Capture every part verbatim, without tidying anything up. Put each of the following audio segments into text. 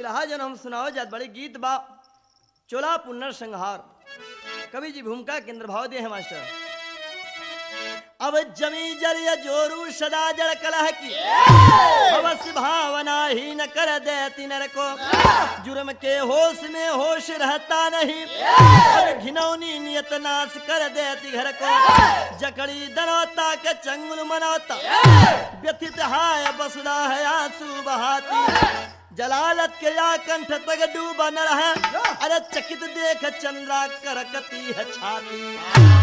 दुल्हा जन हम सुनाओ जात बड़े गीत बा चोला पुनर संहार। कवि जी भूमिका केंद्र भाव दे है मास्टर। अब जमी जरिया जोरू सदा जड़ कलह की अवश्य भावना ही न कर देती नर को। जुर्म के होश में होश रहता नहीं अब घिनौनी नियत नाश कर देती घर को। जकड़ी दनौता के चंगुल मनौता व्यथित हाय बसुदा है आंसू बहाती। जलालत के या कंठ तक डूबा न रहा अरे चकित देख चंद्रा करकती है छाती।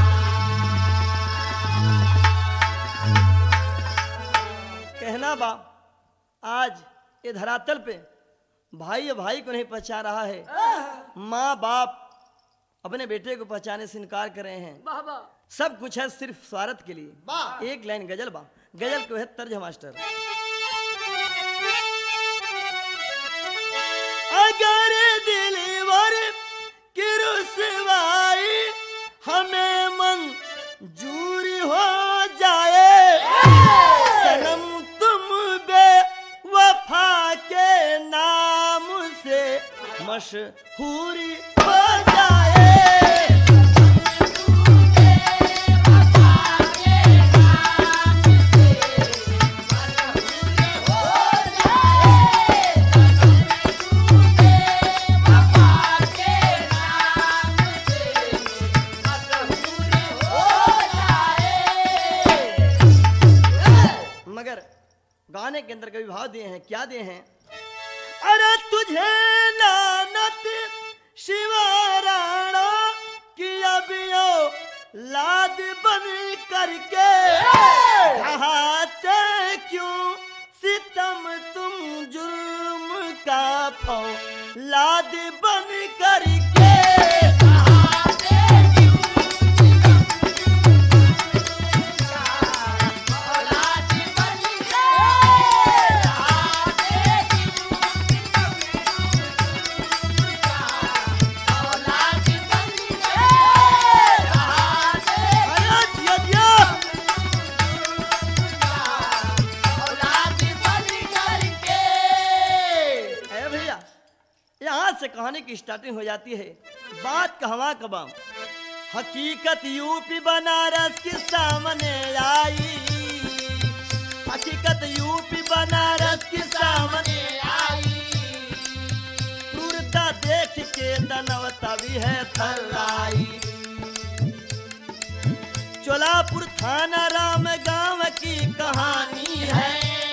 कहना बा आज ये धरातल पे भाई भाई को नहीं पहचान रहा है, माँ बाप अपने बेटे को पहचाने से इनकार कर रहे हैं। सब कुछ है सिर्फ स्वार्थ के लिए। एक लाइन गजल बा, गजल को है तर्ज मास्टर। अगर दिलवर की रुसवाई हमें मंजूर हो जाए सनम वफा के नाम से मशहूरी हो जाए। मगर गाने के अंदर कभी भाव दिए हैं, क्या दिए हैं? अरे तुझे लानत शिवा राणा कि अबियो लाद बन करके खाते क्यों सितम तुम जुर्म का फौ लाद बन करके। कहानी की स्टार्टिंग हो जाती है। बात कहवा कबाम हकीकत यूपी बनारस के सामने आई। हकीकत यूपी बनारस के सामने आई। क्रूरता देख के दनवता भी है थर्राई। चोलापुर थाना राम गांव की कहानी है।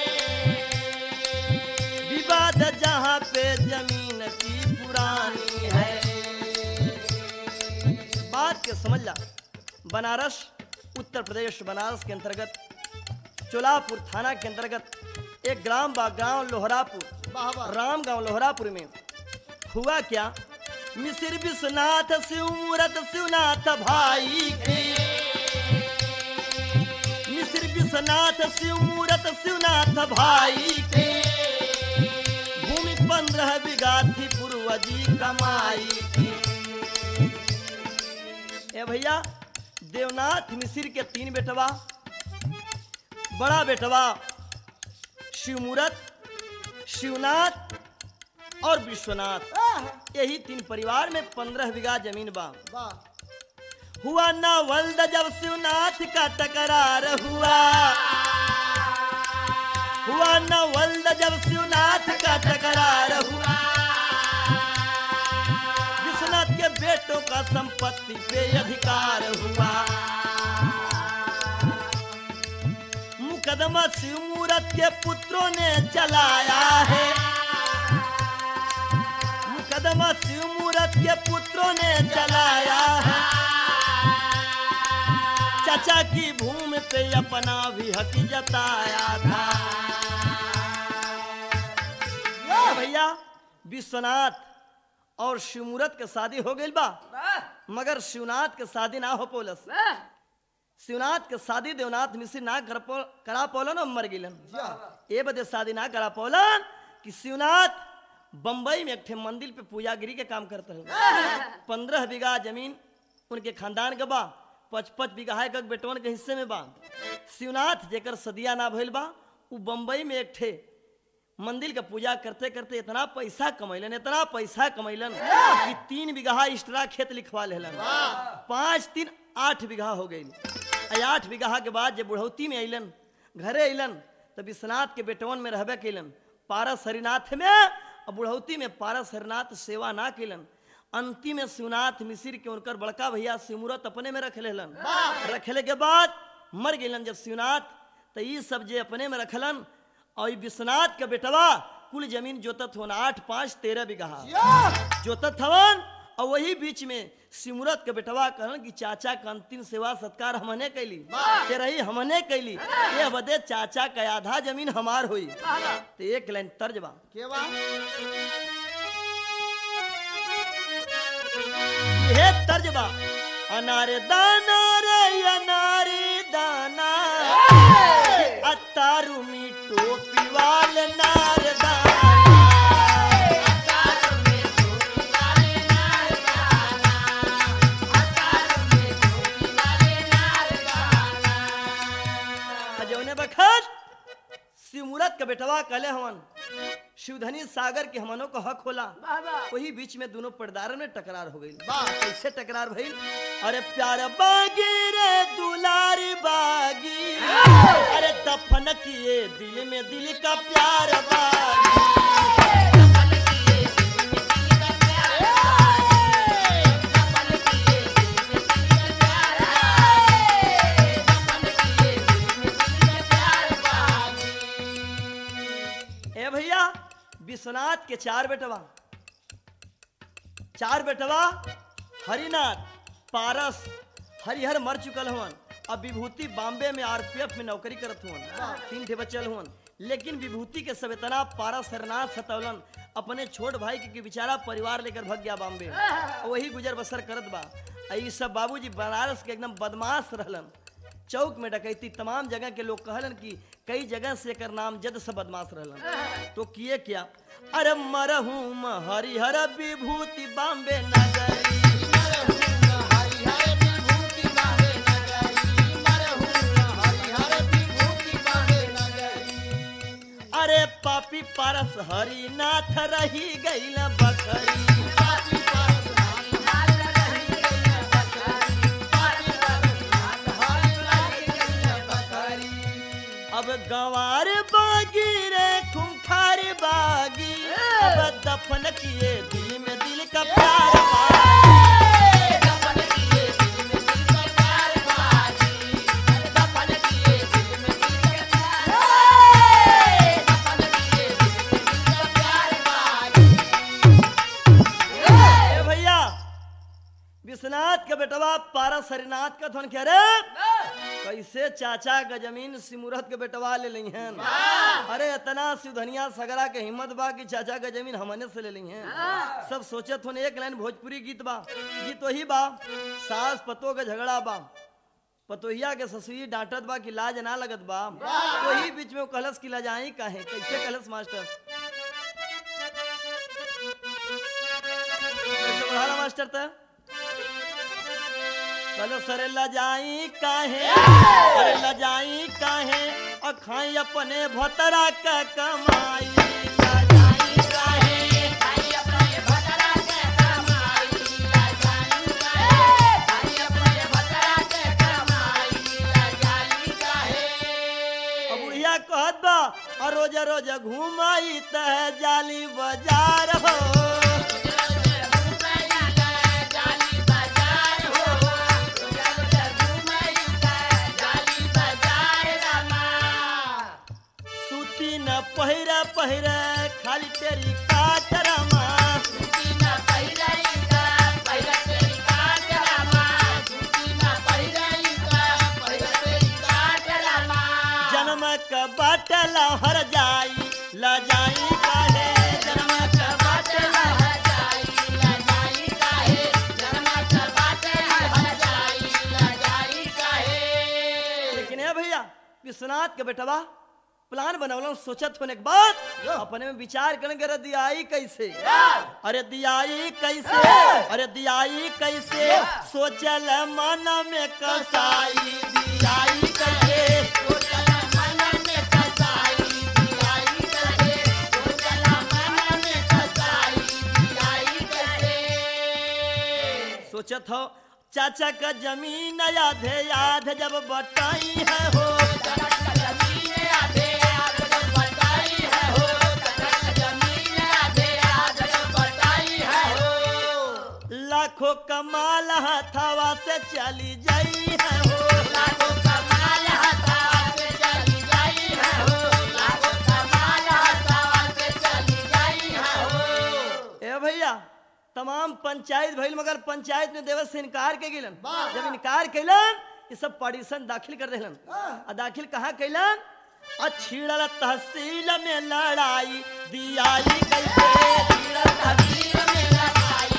विवाद जहां पे जमीन की पुरानी है। बात के समझ ला। बनारस उत्तर प्रदेश बनारस के अंतर्गत चोलापुर थाना के अंतर्गत एक ग्राम बा गांव लोहरापुर राम गांव लोहरापुर में हुआ क्या? मिसिर विश्वनाथ शिव मूरत शिवनाथ भाई की। मिसिर विश्वनाथ शिव मूरत शिवनाथ भाई की। पंद्रह बीघा थी पूर्वजी कमाई थी। ए भैया देवनाथ मिसिर के तीन बेटवा, बड़ा बेटवा शिवमूरत, शिवनाथ और विश्वनाथ, यही तीन परिवार में पंद्रह बीघा जमीन बा। हुआ ना वल्द जब शिवनाथ का तकरार हुआ। हुआ न वल्द जब शिवनाथ का टकरार हुआ। विश्वनाथ के बेटों का संपत्ति पे अधिकार हुआ। मुकदमा शिव मूरत के पुत्रों ने चलाया है। मुकदमा शिव मूरत के पुत्रों ने चलाया है। चाचा की भूमि पे अपना भी हक जताया था। भैया विश्वनाथ और शिवमूरत के शादी हो गई बा, मगर शिवनाथ के शादी ना हो पोलस। शिवनाथ के शादी देवनाथ मिश्र ना कर पो, करा पोलन और मर गिलन। ये बदे शादी ना करा पोलन कि शिवनाथ बंबई में एक ठे मंदिर पे पूजागिरी के काम करते हैं। पंद्रह बीघा जमीन उनके खानदान के बा। पच पच बीघा है बेटवन के हिस्से में बा। शिवनाथ जेकर सदिया ना भइल बा उ बंबई में एक ठे मंदिर का पूजा करते करते इतना पैसा कमैलन इतना पैसा कमैलन कि तीन बीघा एक्स्ट्रा खेत लिखवा लेलन। पाँच तीन आठ बीघा हो गई। आठ बीघा के बाद जब बुढ़ौती में अलन घरे अलन तो विश्वनाथ के बेटवन में रहबे कैलन पारस हरिनाथ में। और बुढ़ौती में पारस हरिनाथ सेवा ना कैलन। अंतिम में शिवनाथ मिश्र के उनकर बड़का भैया सिमूरत अपने में रख लेलन। रखले के बाद मर गलन जब शिवनाथ तो ये सब जे अपने में रखलन। और विश्वनाथ का बेटवा कुल जमीन जोतत होन आठ पाँच तेरह बीघा जोतत हवन। और वही बीच में सिमूरत के बेटवा कहन कि चाचा का अंतिम सेवा सत्कार हमने कैली ते रही हमने कैली ये बदे चाचा का आधा जमीन हमार हुई। तो एक लाइन तर्जबा ये तर्जबा अनारे दाना रे अनारे दाना अतारू मी टोपी वाल नार दाना अतारू मी टोपी वाले नार दाना अतारू मी टोपी वाले नार दाना। अजौने बखत सिमूरत का बेटवा कहले हवन शिवधनी सागर के हमनों को हक होला। वही बीच में दोनों पर्दार में टकरार हो गई। कैसे टकरार भइल? अरे प्यार बागी रे दुलारी बागी अरे दफन किए दिल में दिल का प्यार बागी दफन किए दिल में दिल का प्यार बागी दफन किए दिल में दिल का प्यार दफन किए दिल में दिल का प्यार बागी। ए भैया विश्वनाथ के चार बेटवा चार बेटवा हरिनाथ पारस हरिहर मर चुकल हुवन। अब विभूति बॉम्बे में आरपीएफ में नौकरी करत हुवन। तीन ठे बचल हुवन। लेकिन विभूति के सब इतना पारस हरिनाथ सतौलन अपने छोट भाई के, के बेचारा परिवार लेकर भग गया बॉम्बे। वही गुजर बसर करत बा। ये सब बाबूजी बनारस के एकदम बदमाश रहलन। चौक में डकैती तमाम जगह के लोग कहलन कि कई जगह से कर नाम जद से बदमाश रहलन। तो किए क्या? अरे मरहूम हरिहर विभूति बॉम्बे नगरी अरे पापी पारस हरिनाथ रही गईल बकरी पापी पारस हरिनाथ रही गईल बकरी पापी पारस हरिनाथ रही गईल बकरी। अब गंवार बागी रे खुंखार बागी अब दफन किए दिल में दिल का प्यार बागी दफन किए दिल में दिल का प्यार बागी दफन किए दिल में दिल का प्यार दफन किए दिल में दिल का प्यार बागी। ए भैया विश्वनाथ का बेटवा पारस हरिनाथ का धन कह रहे कैसे चाचा का जमीन सिमूरत के बेटवा ले ली हैं। अरे इतना सिवधनिया सगरा के हिम्मत बा कि चाचा का जमीन हमने से ले ली हैं। सब सोचत होने एक लाइन भोजपुरी गीत बा गीत वही बा सास पतो का झगड़ा बा पतोहिया के ससुई डांटत बा कि लाज ना लगत बा। वही बीच में कलश की लजाई काहे कैसे कलश मास्टर कैसे बढ़ाला मास्टर था चलो सरे लजाई काहे अरे लजाई काहे और खाई अपने भतरा का कमाई लजाई काहे खाई अपने भतरा का कमाई लजाई काहे खाई अपने भतरा का कमाई लजाई काहे। अब बुढ़िया कहत बा और रोज रोज घुमाई तह जाली बाजार हो पहिरा पहिरा खाली तेरी काटरमा सूती ना पहिरा का पहिरा तेरी काटरमा सूती ना पहिरा का पहिरा तेरी काटरमा जन्म का बाटला हर जाई ला जाई काहे जन्म का बाटला हर जाई ला जाई काहे जन्म का बाटला हर जाई ला जाई काहे। लेकिन है भैया विश्वनाथ के बेटवा प्लान बनवलन सोचत होने के बाद अपने में विचार करेंगे अरे दियाई कैसे अरे दियाई कैसे अरे दियाई कैसे सोचल मन में कसाई दियाई कैसे सोचल मन में कसाई दियाई कैसे सोचत हो चाचा का जमीन आधे याद जब बटाई है हो लाखों कमाल हथवा से चली जाई है हो लाखों कमाल हथवा से चली जाई है हो लाखों कमाल हथवा से चली जाई है हो। ए भैया तमाम पंचायत भइल मगर पंचायत में देवे से इनकार के गिलन जब इनकार कैलन ये सब पार्टीशन दाखिल कर देलन आ दाखिल कहाँ कैलन आ छीड़ल तहसील में लड़ाई दियाई कैसे छीड़ल तहसील में लड़ाई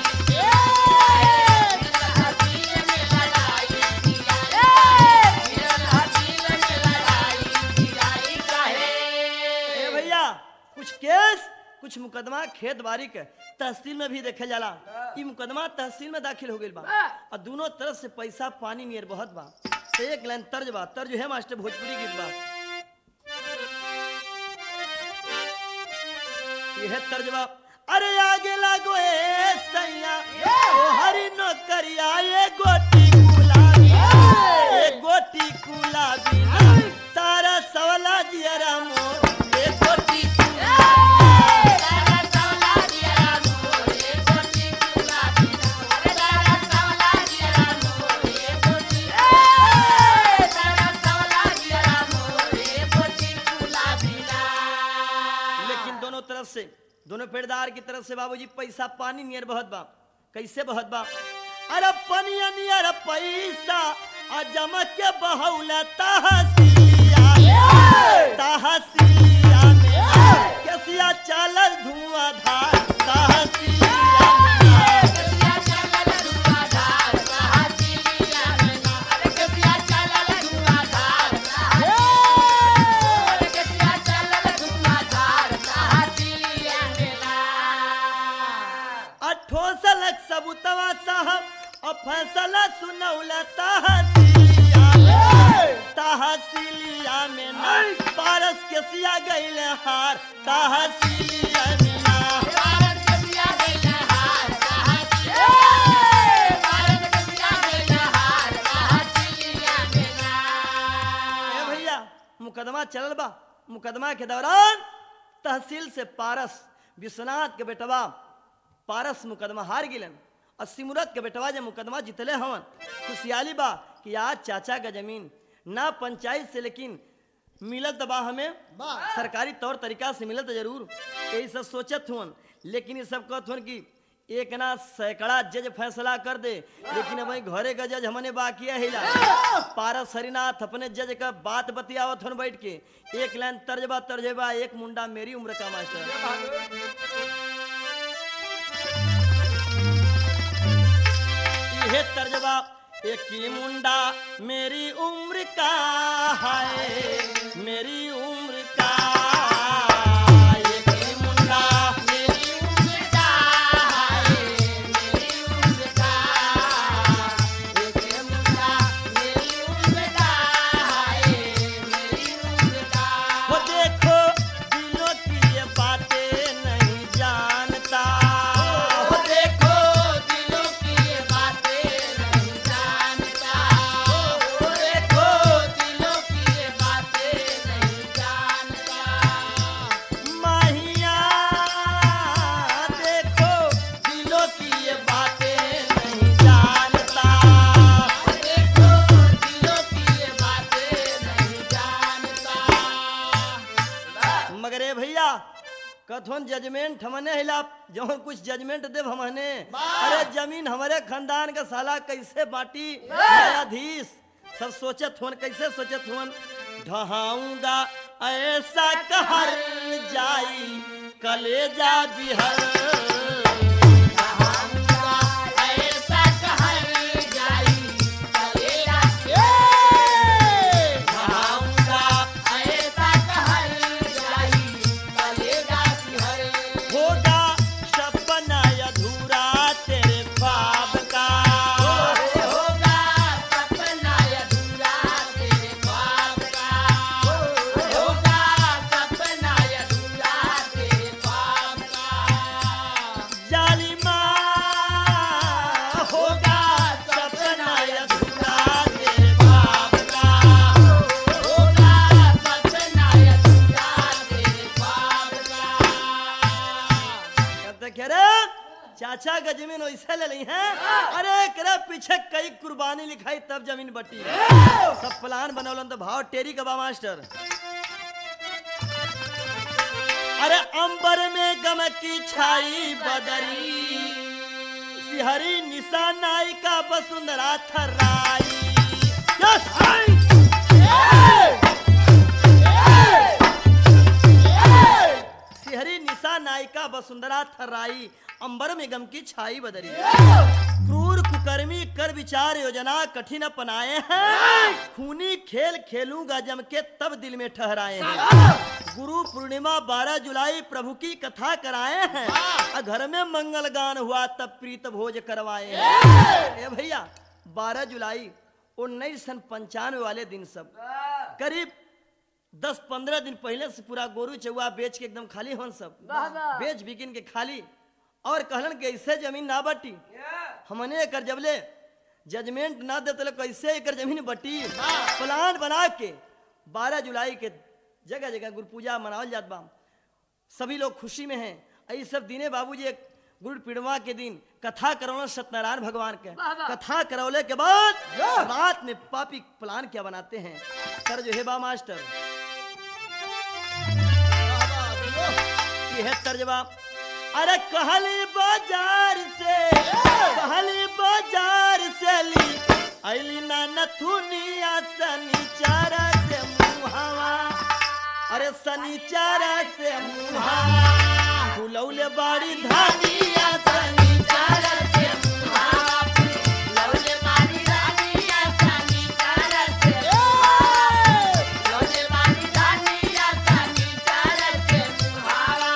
तहसील में लड़ाई दियाई तहसील में लड़ाई दियाई काहे। ए भैया कुछ केस कुछ मुकदमा खेत बारी के तहसील में भी देखे जाला ई मुकदमा तहसील में दाखिल हो गइल बा और दोनों तरफ से पैसा पानी नियर बहुत बा तो एक लाइन तर्ज बा तर्ज है मास्टर भोजपुरी गीत बा यह तर्ज बा अरे आगे लागो ए सैया ओ हरी नौकरिया ये गोटी गुलाबी ये गोटी गुलाबी तारा सवला जियरा मोर ये गोटी से दोनों पेड़दार की तरफ से बाबूजी पैसा पानी नियर बहत बा कैसे बहत बा अरे पनिया नियर पैसा आ जमा के बहौला तहसीलिया तहसीलिया में कैसिया चलल धुआंधार तहसीलिया सबूतवा साहब और फैसला सुनौला तहसीलिया तहसीलिया में ना पारस के सिया गइल हार तहसीलिया में ना पारस के सिया गइल हार तहसीलिया पारस के सिया गइल हार तहसीलिया में ना। ए भैया मुकदमा चलल बा मुकदमा के दौरान तहसील से पारस विश्वनाथ के बेटवा पारस मुकदमा हार गिलन और सिमरत के बेटवा जब मुकदमा जितले हवन खुशहाली बा कि आज चाचा का जमीन ना पंचायत से लेकिन मिलत बा हमें सरकारी तौर तरीका से मिलत जरूर यही सब सोचत हुन लेकिन ये सब कहत हुन कि एक ना सैकड़ा जज फैसला कर दे लेकिन अब घरे का जज हमने बाकी हिला पारस हरिनाथ अपने जज का बात बतियावत हुन बैठ के एक लाइन तर्जबा तर्जबा एक मुंडा मेरी उम्र का मास्टर ये तर्जबा एक ही मुंडा मेरी उम्र का है मेरी उम्र का एक ही मुंडा मेरी उम्र का है मेरी उम्र का एक मुंडा मेरी उम्र का है मेरी उम्र का। वो देखो दिलों की ये बातें नहीं जानता वो देखो दिलों की ये बातें नहीं जानता वो देखो दिलों की ये बातें नहीं जानता। माहिया देखो दिलों की ये बातें नहीं जानता देखो दिलों की ये बातें नहीं जानता। मगर ए भैया कथोन जजमेंट हमने हिला जो कुछ जजमेंट देव हमने अरे जमीन हमारे खानदान का साला कैसे बाटी न्यायाधीश सब सोचत हुन कैसे सोचत हुन ढहाऊंगा ऐसा कहर जाई कलेजा बिहर ढहाऊंगा ऐसा कहर जाई कलेजा ढहाऊंगा ऐसा कहर जाई कलेजा सिहर। होगा सपना अधूरा तेरे ख्वाब का होगा सपना अधूरा तेरे ख्वाब का होगा सपना अधूरा तेरे ख्वाब का। कि अरे चाचा का जमीन वैसे ले ली है, अरे करे पीछे कई कुर्बानी लिखाई तब जमीन बटी। सब प्लान बनौलन तो भाव टेरी का बा मास्टर। अरे अंबर में गम की छाई बदरी, सिहरी निशा नायिका वसुंधरा थर्राई। यस आई सिहरी निशा नायिका वसुंधरा थर्राई, अंबर में गम की छाई बदरी। क्रूर कुकर्मी कर विचार योजना कठिन अपनाए हैं, खूनी खेल खेलूंगा जम के तब दिल में ठहराए हैं। गुरु पूर्णिमा बारह जुलाई प्रभु की कथा कराए हैं, घर में मंगल गान हुआ तब प्रीत भोज करवाए हैं। ए भैया बारह जुलाई उन्नीस सन पंचानवे वाले दिन सब करीब दस पंद्रह दिन पहले से पूरा गोरू चौआ बेच के एकदम खाली होन सब बेच बिकिन के खाली, और कहलन के ऐसे जमीन ना बटी, हमने एकर जबले जजमेंट ना देते कैसे एकर जमीन बटी। प्लान बना के बारह जुलाई के जगह जगह गुरु पूजा मनावल जात बा, सभी लोग खुशी में हैं। ऐ सब दिने बाबूजी एक गुरु पूर्णिमा के दिन कथा करौल सत्यनारायण भगवान के कथा करौले के बाद रात में पापी प्लान क्या बनाते हैं। सर जो है बा मास्टर यह तर्जबा, अरे कहली बाजार से कहली बाजार से ली अली ना नथुनिया सनीचारा से मुहावा, अरे सनीचारा से मुहावा फुलौले बाड़ी धानिया सनीचारा से मुहावा फुलौले बाड़ी धानिया सनीचारा से फुलौले बाड़ी धानिया सनीचारा से मुहावा।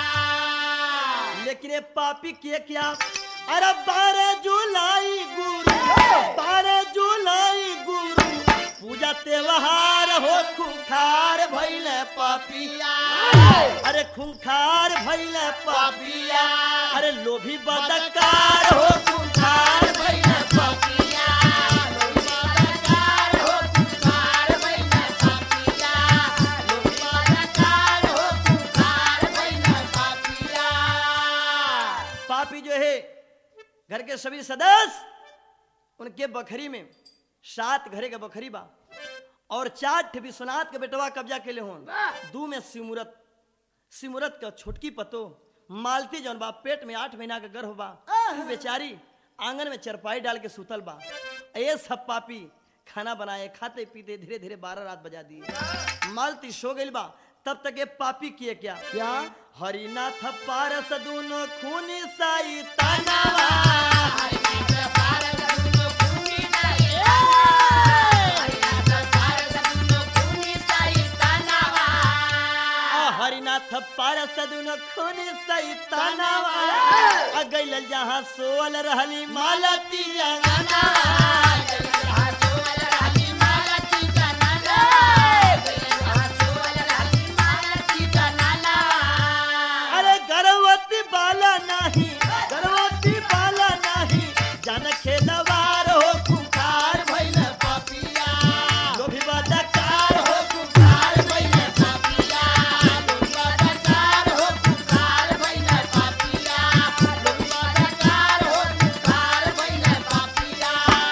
लेकिन ये पापी किए क्या, अरे बारह जुलाई गुरु बारह जुलाई गुरु पूजा त्योहार हो खूंखार भइले पापिया, अरे खूंखार भइले पापिया, अरे लोभी बदकार हो खूंखार भइले पापिया, लोभी बदकार हो खूंखार भइले पापिया, लोभी बदकार हो खूंखार भइले पापिया। पापी जो है घर के सभी सदस्य उनके बखरी में सात घरे के बखरी बा और चार ठे विश्वनाथ के बेटवा कब्जा के ले होन। दू में सिमुरत सिमुरत का छोटकी पतो मालती जौन बा पेट में आठ महीना का गर्भ बा, वो बेचारी आंगन में चरपाई डाल के सुतल बा। ये सब पापी खाना बनाए खाते पीते धीरे धीरे बारह रात बजा दिए। मालती सो गई बा, तब तक ये पापी किए क्या क्या हरिनाथ पारस दूनो खूनी साई तनावा, हरिनाथ पारस दूनो खूनी साई हरिनाथ पारस दूनो खूनी साई तनावा, हरिनाथ पारस दूनो खूनी साई तनावा, अगैल जहां सोल रहली मालती अंगना, जहां सोल रहली मालती अंगना, जहां सोल रहली मालती अंगना। अरे गर्भवती बाला नहीं गर्भवती बाला नहीं जन खेलवार हो खूंखार भइले पापिया, लोभी बदकार हो खूंखार भइले पापिया, लोभी बदकार हो खूंखार भइले पापिया, लोभी बदकार हो खूंखार भइले पापिया।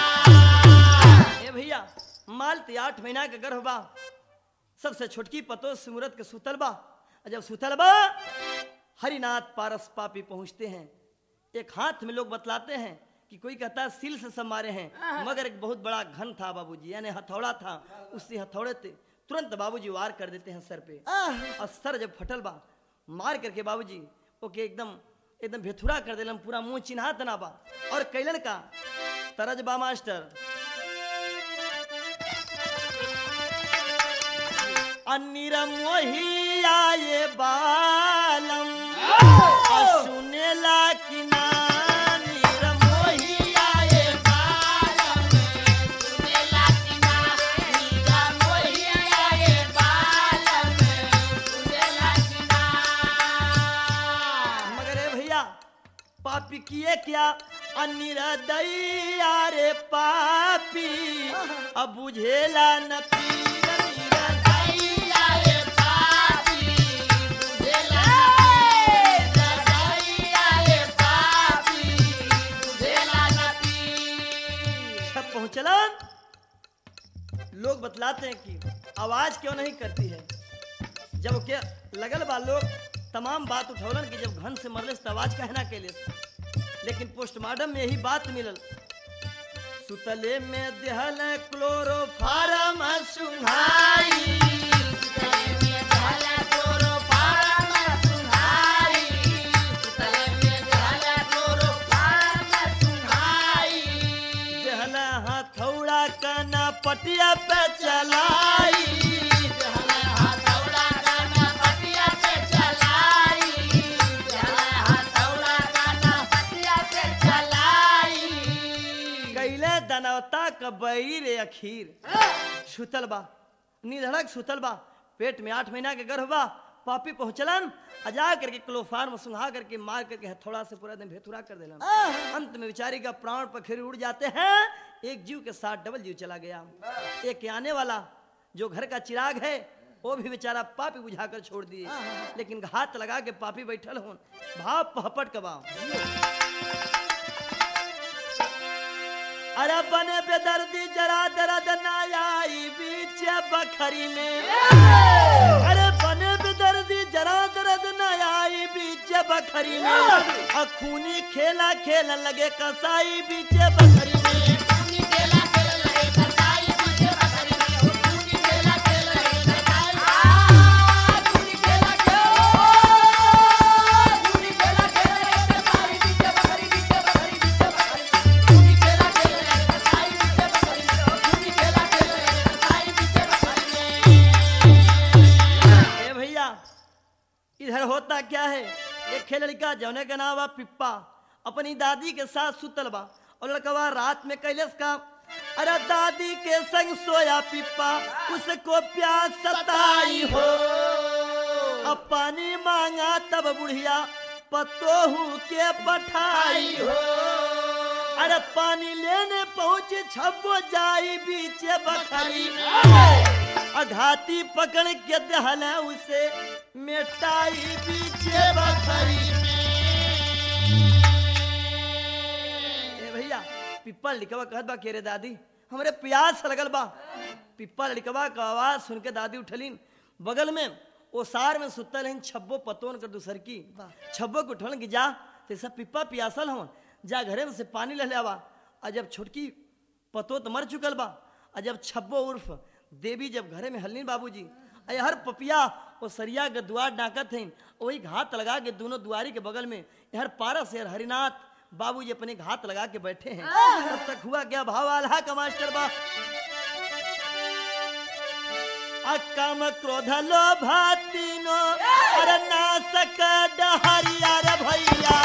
ए भैया मालती आठ महीना के गर्भ बा, सबसे छोटकी पतो सिमुरत के सुतल बा। जब सुतल बा हरिनाथ पारस पापी पहुंचते हैं। एक हाथ में लोग बतलाते हैं कि कोई कहता है सील से सब मारे हैं, मगर एक बहुत बड़ा घन था बाबूजी, यानी हथौड़ा था, उसी हथौड़े से तुरंत बाबूजी वार कर देते हैं सर पे। और सर जब फटल बा मार करके बाबूजी ओके एकदम एकदम भेथुरा कर दिलन, पूरा मुंह चिन्हात ना बा। और कैलन का तरज बा मास्टर, अन्नीर मोही आए बालम सुनेला कि नानीर मोही आए बालम सुनेला कि नानीर मोही आए बालम सुनेला कि ना। मगर ए भैया पापी किए क्या, अन्नीर दैया रे पापी अब बुझेला न पीर लोग बतलाते हैं कि आवाज क्यों नहीं करती है। जब के लगल बा लोग तमाम बात उठौलन कि जब घन से मरले तो आवाज कहना के लिए, लेकिन पोस्टमार्टम में यही बात मिलल। सुतले में देहल क्लोरोफार्म सुंघाई, देहल हथौड़ा कना पटिया पे चलाई, दनवता कबईर अखीर सुतल बा, निधड़क सुतल बा, पेट में आठ महीना के गर्भ बा। पापी पहुंचलन अजा करके क्लोरोफार्म सुंघा करके मार करके हथौड़ा से पूरा दिन भेथुरा कर देलन। अंत में बेचारी का प्राण पखेरु उड़ जाते हैं। एक जीव के साथ डबल जीव चला गया। एक आने वाला जो घर का चिराग है वो भी बेचारा पापी बुझाकर छोड़ दिए, लेकिन घात लगा के पापी बैठल हो भाव पहपट कबा। अरे बने बेदर्दी जरा दर्द ना आई बीच बखरी में, अरे बने बेदर्दी जरा दर्द ना आई बीच बखरी में, खूनी खेला खेल लगे कसाई बीच बखरी में। इधर होता क्या है, एक खे लड़का जौने का नाम बा पिप्पा अपनी दादी के साथ सुतल बा और लड़कवा रात में कैलेस का, अरे दादी के संग सोया पिप्पा उसको प्यास सताई हो, अब पानी मांगा तब बुढ़िया पतोहू के पठाई हो, अरे पानी लेने पहुंचे छब्बो जाई बीच बखरी में, अघाती पकड़ के दहल उसे मिटाई बीच बखरी में। ए भैया पिप्पा लड़कवा कहत बा के रे दादी हमरे प्यास लगल बा। पिप्पा लड़कवा का आवाज सुन के दादी उठलिन, बगल में ओसार में सुतल हैं छब्बो पतोन कर दूसर की, छब्बो को उठलन की जा तैसा पिप्पा पियासल हवन, जा घरे में से पानी ले ले आवा। और जब छोटकी पतो तो मर चुकल बा, और जब छब्बो उर्फ देवी जब घरे में हलनी बाबूजी हर पपिया और सरिया के दुआर डाकत हैं, वही घात लगा के दोनों दुआरी के बगल में हर पारस यार हरिनाथ बाबूजी अपने घात लगा के बैठे हैं। तब तक हुआ क्या भाव आल्हा का मास्टर बा, अकम क्रोध लोभ तीनो अरे नासक डहरिया रे भैया,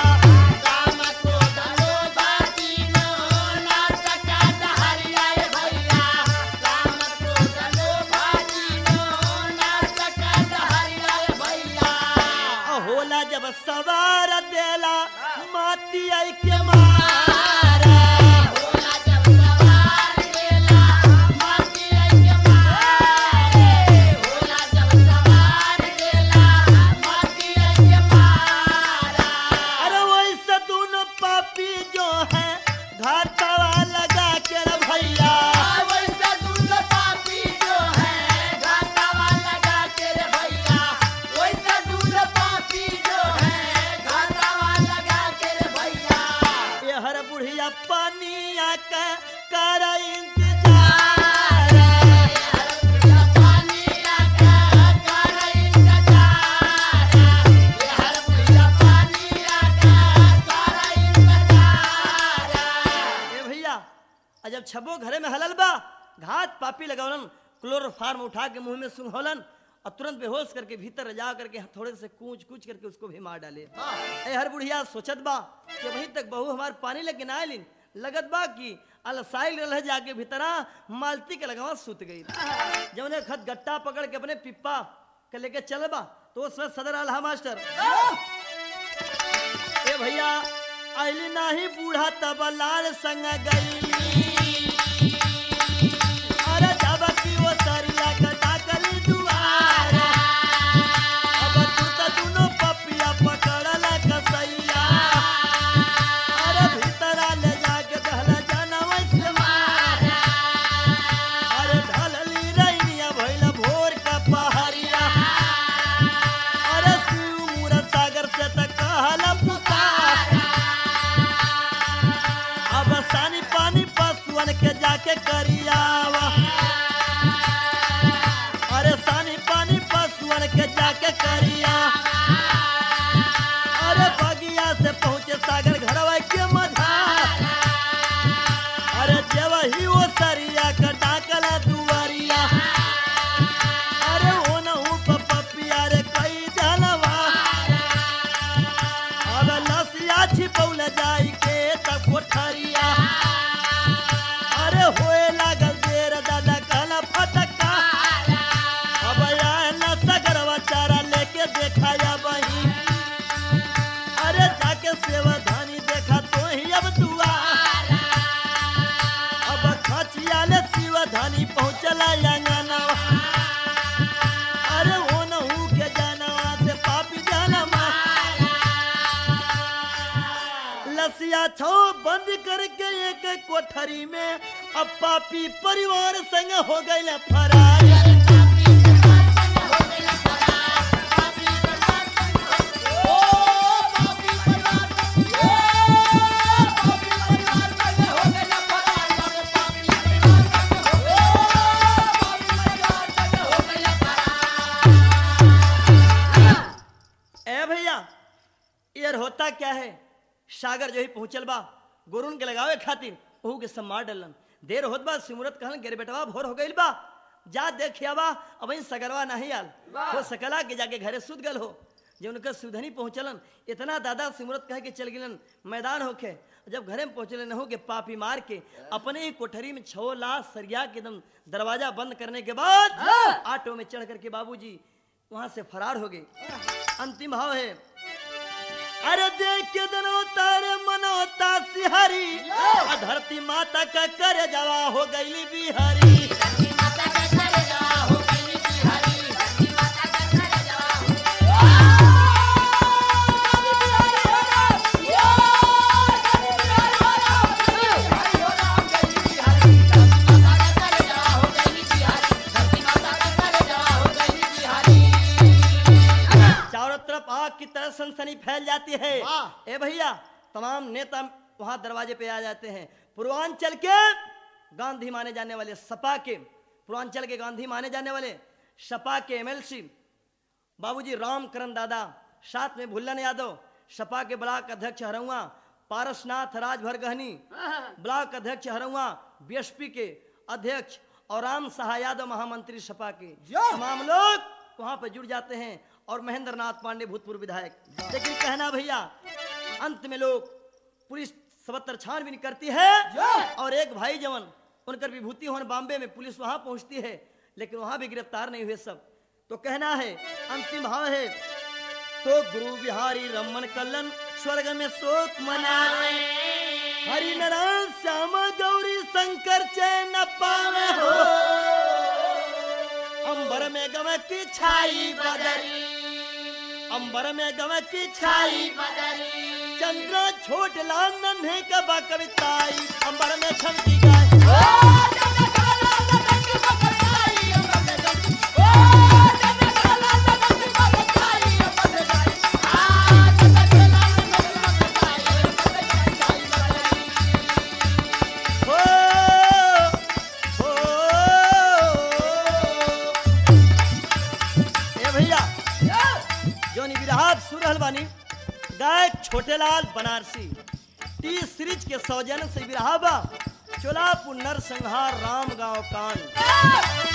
जब सवार देला माती आई के मारा, होला जब सवार देला माती आई के मारे, होला जब सवार देला माती आई के मारा। अरे वैसे दोनों पापी जो है घाटवा लगा के रे भैया, वैसे दोनों पापी जो है घाटवा लगा के रे भैया, वैसे दोनों पापी पानी आके कर इंतजार, पानी आके कर इंतजार, पानी आके कर इंतजार। ए भैया जब छब्बो घरे में हलल बा घात पापी लगौलन, क्लोरोफार्म उठा के मुंह में सुंघौलन और तुरंत बेहोश करके भीतर जा करके थोड़े से कूच कूच करके उसको भी मार डाले। ए हर बुढ़िया सोचत बा कि वहीं तक बहू हमार पानी लेके ना आयलिन, लगत बा कि अलसाइल रह जाके भीतरा मालती के लगावा सुत गई। जब उन्हें खत गट्टा पकड़ के अपने पिप्पा के लेके चल बा तो उसमें सदर आल्हा मास्टर ए भैया आइली नाही बूढ़ा तब लाल संग गई, अरे जब की वो सरिया कटा कली दुआरा, अब तू तो दोनों पपिया पकड़ल कसैया, अरे भीतरा ले जाके दहला जाना वैसे मारा, अरे ढल सागर घरवा के मझार अरे जब ही वो सरिया कटाकल दुआरिया अरे वो न हूँ पपिया रे कई जनवा अब लसिया छिपौल जाई के तब कोठरिया अरे होए लागल देर दादा कहला फटका अब आयल सगरवा चारा लेके देखाया बही अरे जाके सेवाधानी देखा तो ही अब दुआ अब खचिया ले सेवाधानी पहुंचला अंगना अरे वो न हूँ के जानवा से पापी जानवा लसिया छो बंद करके एक कोठरी में अब पापी परिवार संग हो गए फरार ए भैया यार होता क्या है सागर जो ही पहुंचल बा गुरुन के लगावे खातिर ओहू के सम्मार डलन देर होत बा सिमरत कहन गेरे बेटवा भोर हो गइल बा जा देखिया बा अब इन सगरवा नहीं आल हो सकला के जाके घरे सुत गल हो जे उनका सुधनी पहुंचलन इतना दादा सिमरत कह के चल गिलन मैदान होके जब घरे में पहुंचले न हो के पापी मार के अपने ही कोठरी में छो लाश सरिया के एकदम दरवाजा बंद करने के बाद ऑटो में चढ़ करके बाबूजी वहां से फरार हो गए। अंतिम भाव है अरे देख के दनो तारे मनोता सिहरी धरती माता का कर जवा हो गई बिहारी की तरह सनसनी फैल जाती है। ए भैया तमाम नेता वहां दरवाजे पे आ जाते हैं। पूर्वांचल के गांधी माने जाने वाले सपा के पूर्वांचल के गांधी माने जाने वाले सपा के एमएलसी बाबूजी रामकरण दादा, साथ में भुल्लन यादव, सपा के ब्लॉक अध्यक्ष हरौआ पारसनाथ राजभर गहनी, ब्लॉक अध्यक्ष हरौआ बीएसपी के अध्यक्ष और राम सहाय यादव महामंत्री सपा के तमाम लोग वहां पर जुड़ जाते हैं और महेंद्र नाथ पांडे भूतपूर्व विधायक। लेकिन कहना भैया अंत में लोग पुलिस सबतर छानबीन करती है और एक भाई जवन उनकर विभूति होने बॉम्बे में पुलिस वहां पहुंचती है लेकिन वहां भी गिरफ्तार नहीं हुए सब। तो कहना है अंतिम भाव है तो गुरु बिहारी रमन कल्लन स्वर्ग में शोक मनावे हरि नारायण श्याम गौरी शंकर चैन पावे हो अंबर में गम की छाई बदरी अंबर में गम की छाई बदरी चंद्र छोट लाल नन्हे कबा कविताई अंबर में छमकी गाय बानी गायक छोटेलाल बनारसी टी सीरीज के सौजन्य से विरहा बा चोला पुनर्संहार राम गांव कांड।